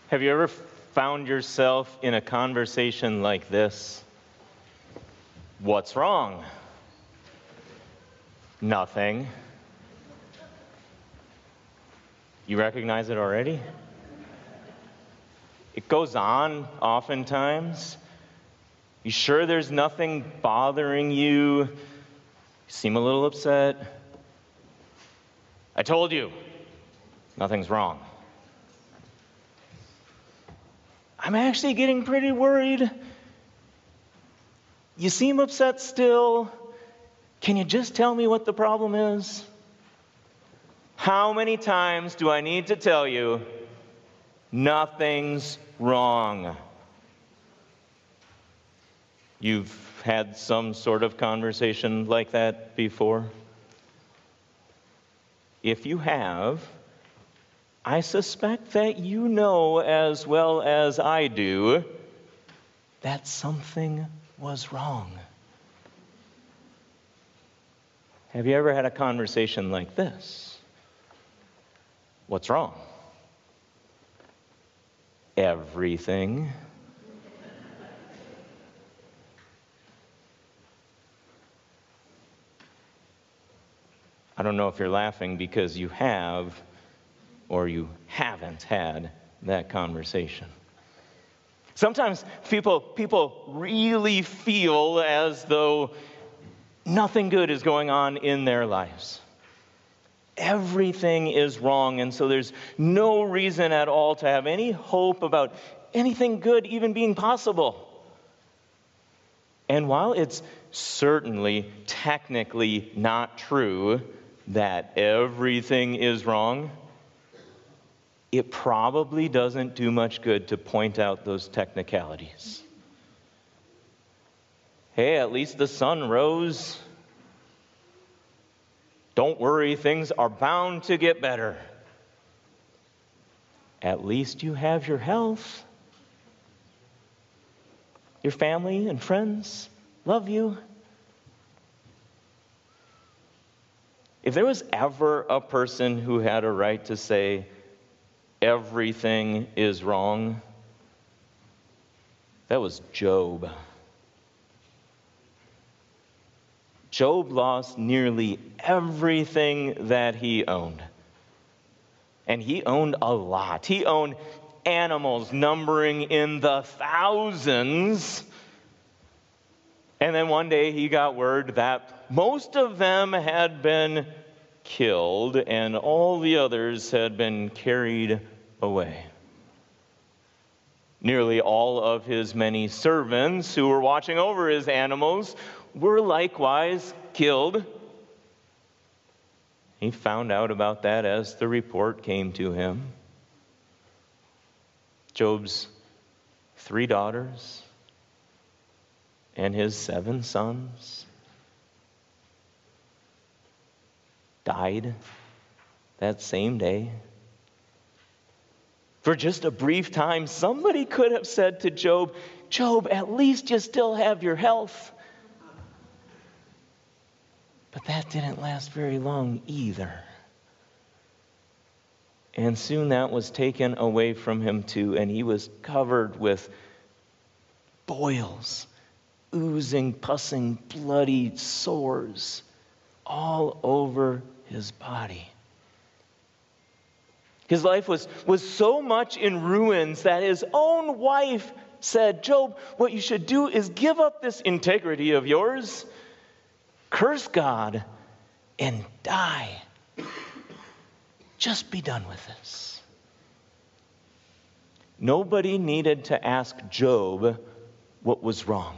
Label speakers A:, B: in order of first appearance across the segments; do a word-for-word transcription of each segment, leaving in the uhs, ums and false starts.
A: Have you ever found yourself in a conversation like this? What's wrong? Nothing. You recognize it already? It goes on oftentimes. You sure there's nothing bothering you? You seem a little upset. I told you, nothing's wrong. I'm actually getting pretty worried. You seem upset still. Can you just tell me what the problem is? How many times do I need to tell you nothing's wrong? You've had some sort of conversation like that before? If you have, I suspect that you know as well as I do that something was wrong. Have you ever had a conversation like this? What's wrong? Everything. I don't know if you're laughing because you have or you haven't had that conversation. Sometimes people, people really feel as though nothing good is going on in their lives. Everything is wrong, and so there's no reason at all to have any hope about anything good even being possible. And while it's certainly technically not true that everything is wrong, it probably doesn't do much good to point out those technicalities. Hey, at least the sun rose. Don't worry, things are bound to get better. At least you have your health. Your family and friends love you. If there was ever a person who had a right to say everything is wrong, that was Job. Job lost nearly everything that he owned. And he owned a lot. He owned animals numbering in the thousands. And then one day he got word that most of them had been killed and all the others had been carried away. Nearly all of his many servants who were watching over his animals were likewise killed. He found out about that as the report came to him. Job's three daughters and his seven sons died that same day. For just a brief time, somebody could have said to Job, Job, at least you still have your health. But that didn't last very long either. And soon that was taken away from him too, and he was covered with boils, oozing, pussing, bloody sores all over his body. His life was, was so much in ruins that his own wife said, Job, what you should do is give up this integrity of yours, curse God, and die. Just be done with this. Nobody needed to ask Job what was wrong.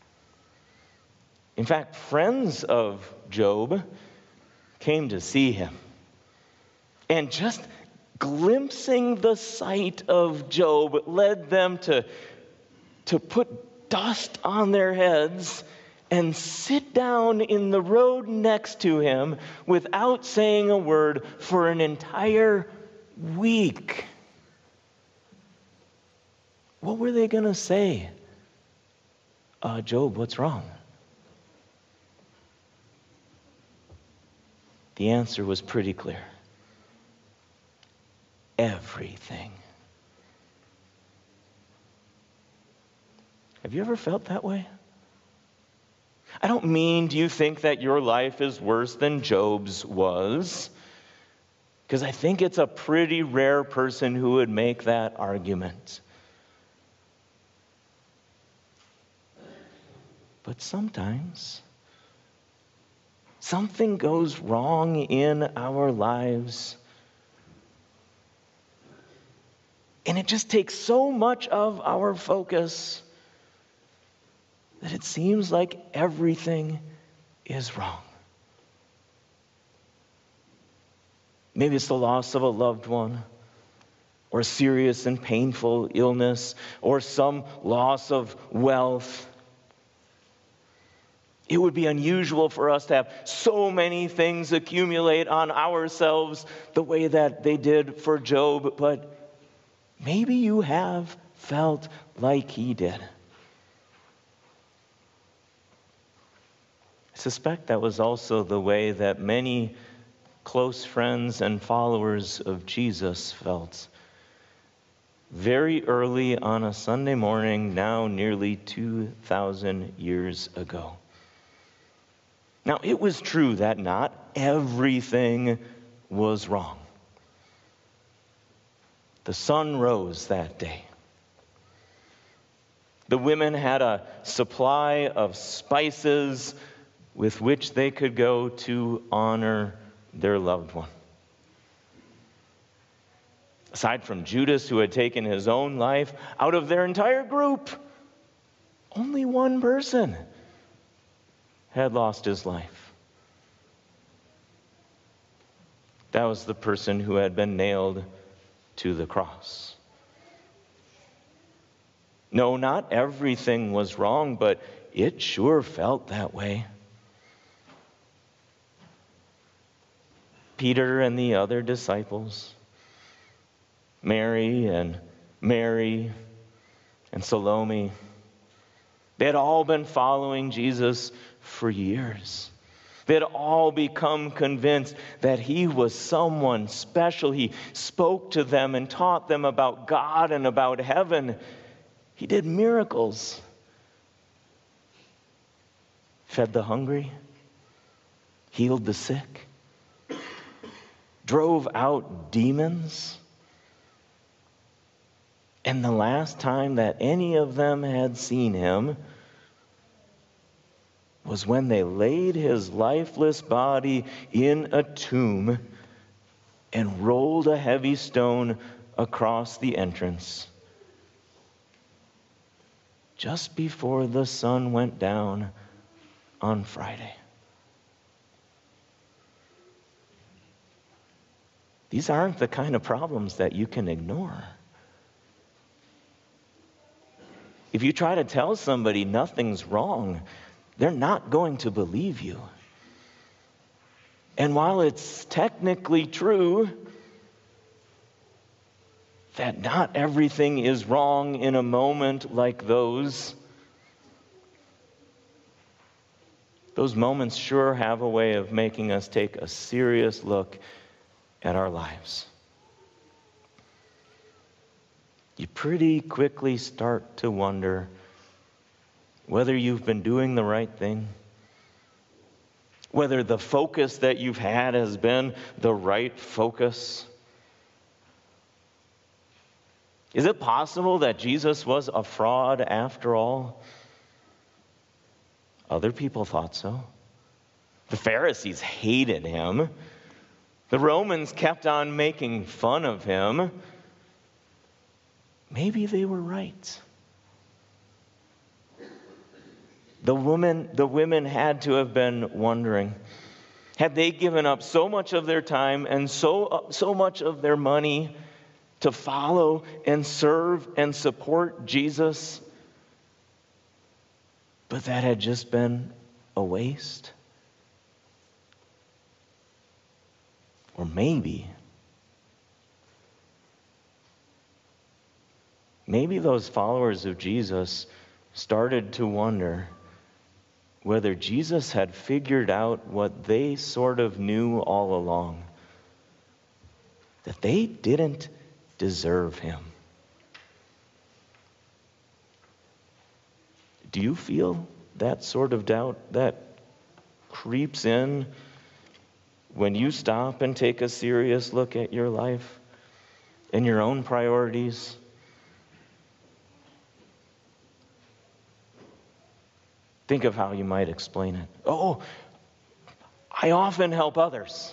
A: In fact, friends of Job came to see him. And just glimpsing the sight of Job led them to, to put dust on their heads and sit down in the road next to him without saying a word for an entire week. What were they going to say? Uh, Job, what's wrong? The answer was pretty clear. Everything Have you ever felt that way? I don't mean, do you think that your life is worse than Job's was? Because I think it's a pretty rare person who would make that argument. But sometimes something goes wrong in our lives, and it just takes so much of our focus that it seems like everything is wrong. Maybe it's the loss of a loved one, or serious and painful illness, or some loss of wealth. It would be unusual for us to have so many things accumulate on ourselves the way that they did for Job, but maybe you have felt like he did. I suspect that was also the way that many close friends and followers of Jesus felt very early on a Sunday morning, now nearly two thousand years ago. Now, it was true that not everything was wrong. The sun rose that day. The women had a supply of spices with which they could go to honor their loved one. Aside from Judas, who had taken his own life, out of their entire group, only one person had lost his life. That was the person who had been nailed to the cross. No, not everything was wrong, but it sure felt that way. Peter and the other disciples, Mary and Mary and Salome, they had all been following Jesus for years. They had all become convinced that he was someone special. He spoke to them and taught them about God and about heaven. He did miracles, fed the hungry, healed the sick, drove out demons. And the last time that any of them had seen him was when they laid his lifeless body in a tomb and rolled a heavy stone across the entrance just before the sun went down on Friday. These aren't the kind of problems that you can ignore. If you try to tell somebody nothing's wrong, they're not going to believe you. And while it's technically true that not everything is wrong in a moment like those, those moments sure have a way of making us take a serious look at our lives. You pretty quickly start to wonder whether you've been doing the right thing, whether the focus that you've had has been the right focus. Is it possible that Jesus was a fraud after all? Other people thought so. The Pharisees hated him. The Romans kept on making fun of him. Maybe they were right. The women, the women had to have been wondering, had they given up so much of their time and so, so much of their money to follow and serve and support Jesus, but that had just been a waste? Or maybe, maybe those followers of Jesus started to wonder whether Jesus had figured out what they sort of knew all along, that they didn't deserve him. Do you feel that sort of doubt that creeps in when you stop and take a serious look at your life and your own priorities? Think of how you might explain it. Oh, I often help others,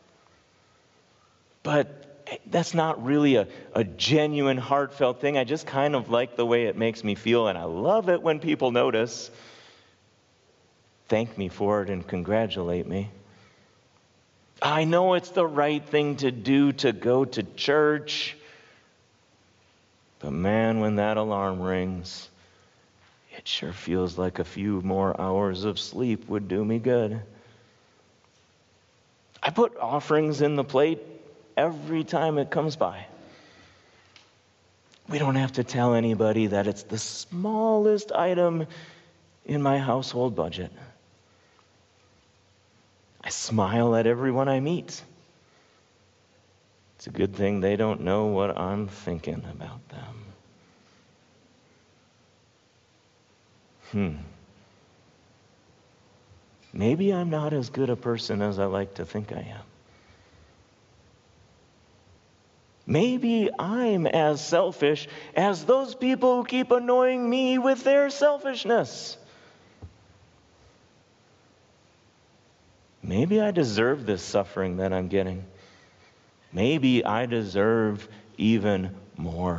A: but that's not really a, a genuine, heartfelt thing. I just kind of like the way it makes me feel, and I love it when people notice, thank me for it, and congratulate me. I know it's the right thing to do to go to church, but man, when that alarm rings, it sure feels like a few more hours of sleep would do me good. I put offerings in the plate every time it comes by. We don't have to tell anybody that it's the smallest item in my household budget. I smile at everyone I meet. It's a good thing they don't know what I'm thinking about them. Hmm. Maybe I'm not as good a person as I like to think I am. Maybe I'm as selfish as those people who keep annoying me with their selfishness. Maybe I deserve this suffering that I'm getting. Maybe I deserve even more.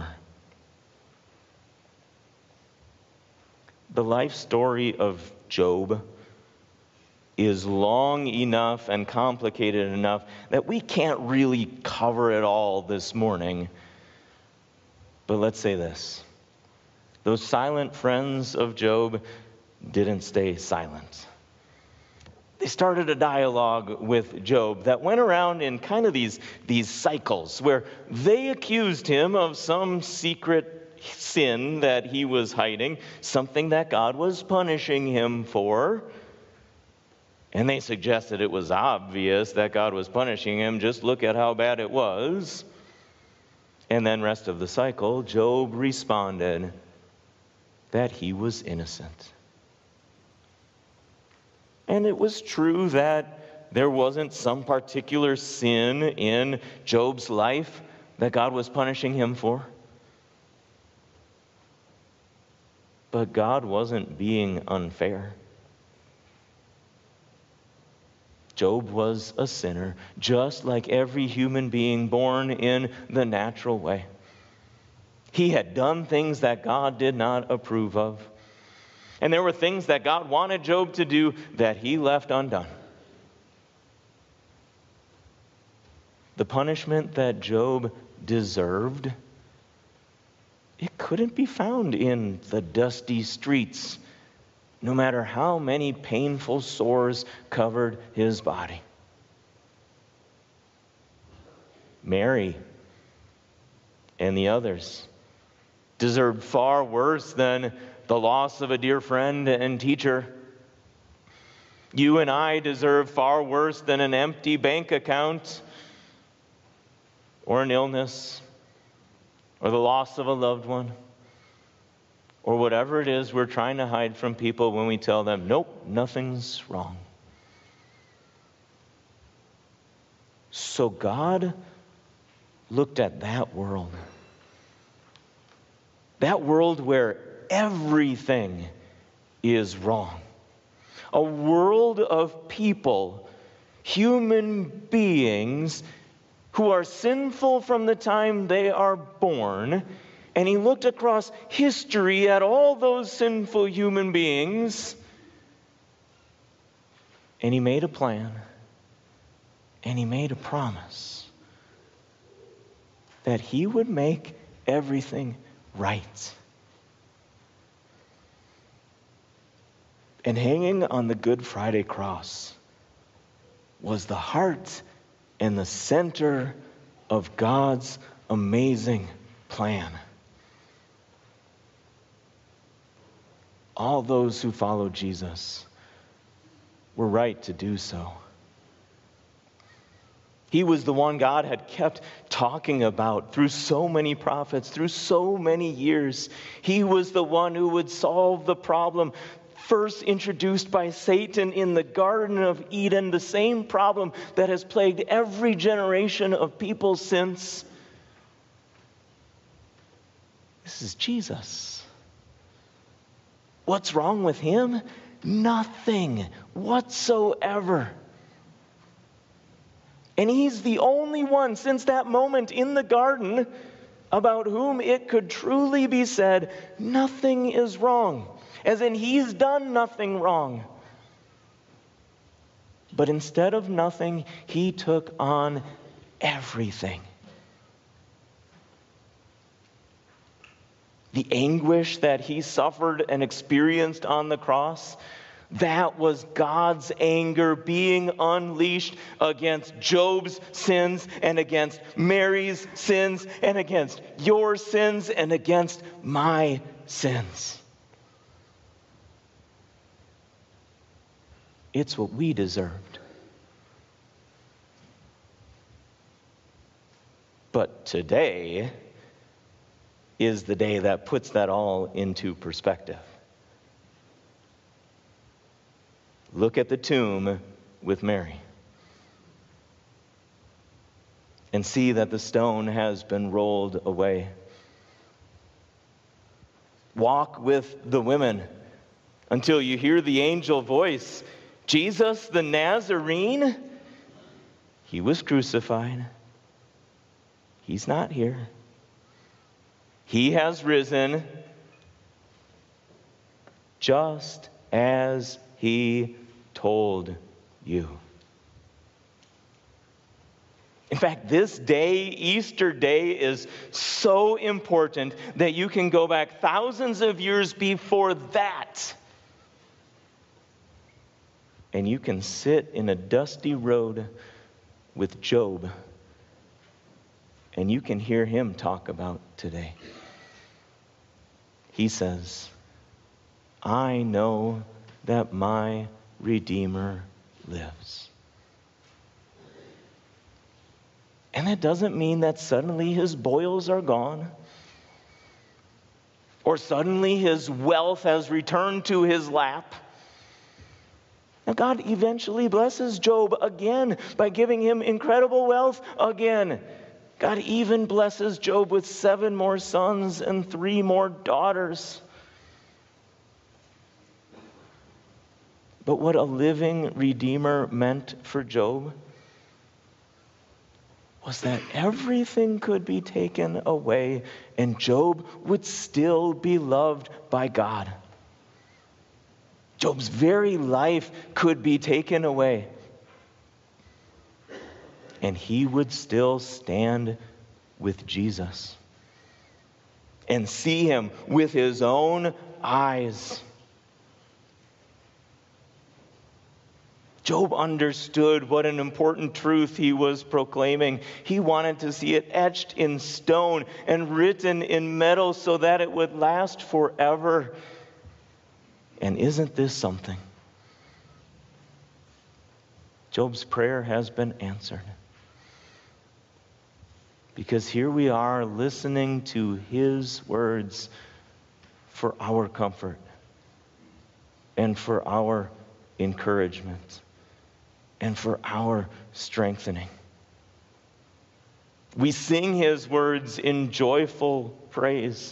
A: The life story of Job is long enough and complicated enough that we can't really cover it all this morning. But let's say this. Those silent friends of Job didn't stay silent. They started a dialogue with Job that went around in kind of these, these cycles where they accused him of some secret sin that he was hiding, something that God was punishing him for. And they suggested it was obvious that God was punishing him. Just look at how bad it was. And then rest of the cycle, Job responded that he was innocent. And it was true that there wasn't some particular sin in Job's life that God was punishing him for. But God wasn't being unfair. Job was a sinner, just like every human being born in the natural way. He had done things that God did not approve of. And there were things that God wanted Job to do that he left undone. The punishment that Job deserved, it couldn't be found in the dusty streets, no matter how many painful sores covered his body. Mary and the others deserved far worse than the loss of a dear friend and teacher. You and I deserve far worse than an empty bank account or an illness or the loss of a loved one or whatever it is we're trying to hide from people when we tell them, nope, nothing's wrong. So God looked at that world, that world where everything is wrong. A world of people, human beings, who are sinful from the time they are born. And he looked across history at all those sinful human beings. And he made a plan. And he made a promise that he would make everything right. And hanging on the Good Friday cross was the heart and the center of God's amazing plan. All those who follow Jesus were right to do so. He was the one God had kept talking about through so many prophets, through so many years. He was the one who would solve the problem first introduced by Satan in the Garden of Eden, the same problem that has plagued every generation of people since. This is Jesus. What's wrong with him? Nothing whatsoever. And he's the only one since that moment in the garden about whom it could truly be said, nothing is wrong. As in, he's done nothing wrong. But instead of nothing, he took on everything. The anguish that he suffered and experienced on the cross, that was God's anger being unleashed against Job's sins and against Mary's sins and against your sins and against my sins. It's what we deserved. But today is the day that puts that all into perspective. Look at the tomb with Mary and see that the stone has been rolled away. Walk with the women until you hear the angel voice. Jesus the Nazarene, he was crucified. He's not here. He has risen just as he told you. In fact, this day, Easter Day, is so important that you can go back thousands of years before that. And you can sit in a dusty road with Job, and you can hear him talk about today. He says, I know that my Redeemer lives. And that doesn't mean that suddenly his boils are gone, or suddenly his wealth has returned to his lap. Now, God eventually blesses Job again by giving him incredible wealth again. God even blesses Job with seven more sons and three more daughters. But what a living Redeemer meant for Job was that everything could be taken away and Job would still be loved by God. Job's very life could be taken away, and he would still stand with Jesus and see him with his own eyes. Job understood what an important truth he was proclaiming. He wanted to see it etched in stone and written in metal so that it would last forever. And isn't this something? Job's prayer has been answered. Because here we are listening to his words for our comfort and for our encouragement and for our strengthening. We sing his words in joyful praise.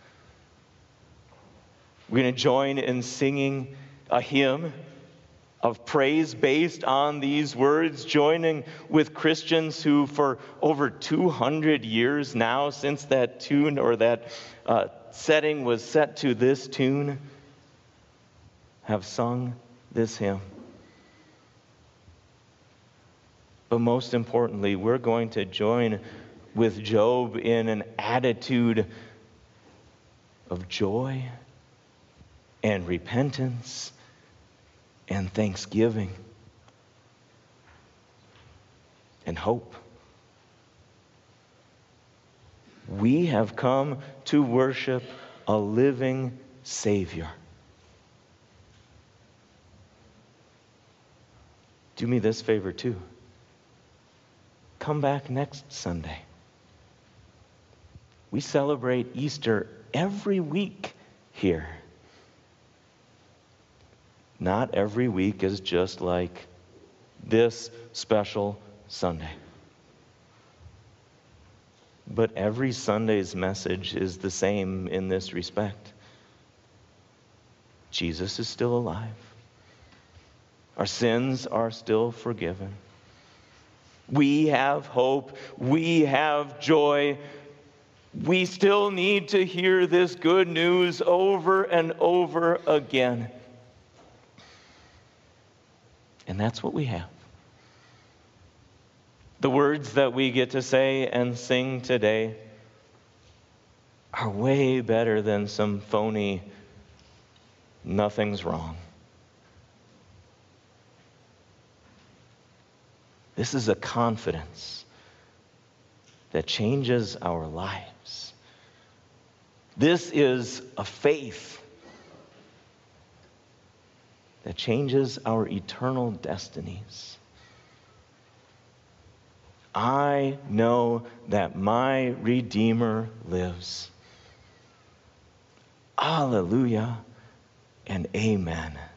A: We're going to join in singing a hymn of praise based on these words, joining with Christians who for over two hundred years now, since that tune or that uh, setting was set to this tune, have sung this hymn. But most importantly, we're going to join with Job in an attitude of joy and repentance and thanksgiving and hope. We have come to worship a living Savior. Do me this favor too. come back next Sunday. We celebrate Easter every week here. Not every week is just like this special Sunday. But every Sunday's message is the same in this respect. Jesus is still alive. Our sins are still forgiven. We have hope. We have joy. We still need to hear this good news over and over again. And that's what we have. The words that we get to say and sing today are way better than some phony "nothing's wrong." This is a confidence that changes our lives. This is a faith that changes our eternal destinies. I know that my Redeemer lives. Alleluia and amen.